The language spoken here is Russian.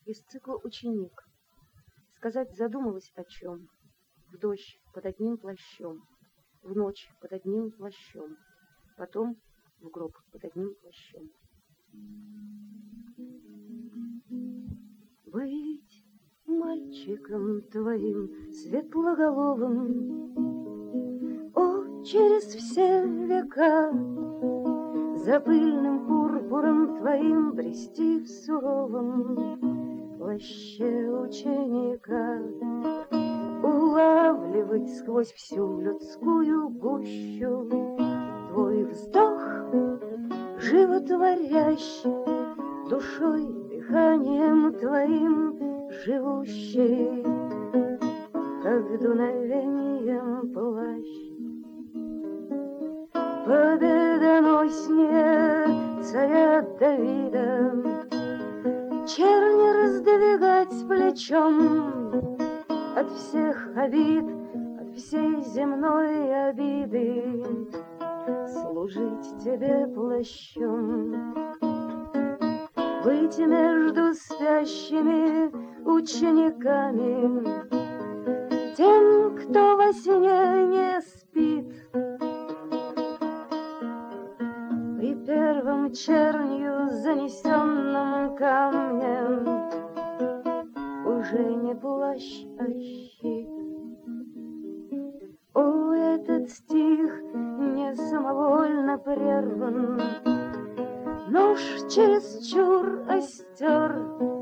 Из цикла «Ученик». Сказать задумалась о чем. В дождь под одним плащом, в ночь под одним плащом, потом в гроб под одним плащом. Быть мальчиком твоим светлоголовым, о, через все века, за пыльным пурпуром твоим брести в суровом плаще ученика, улавливать сквозь всю людскую гущу твой вздох животворящий, душой, дыханием твоим живущий, как дуновением плащ. Победоноснее царя Давида черни раздвигать плечом от всех обид, от всей земной обиды, служить тебе плащом. Быть между спящими учениками, тем, кто во сне не спит, при первом чернью занесенном камнем уже не плащ, а щит. О, этот стих не самовольно прерван, нож чересчур остер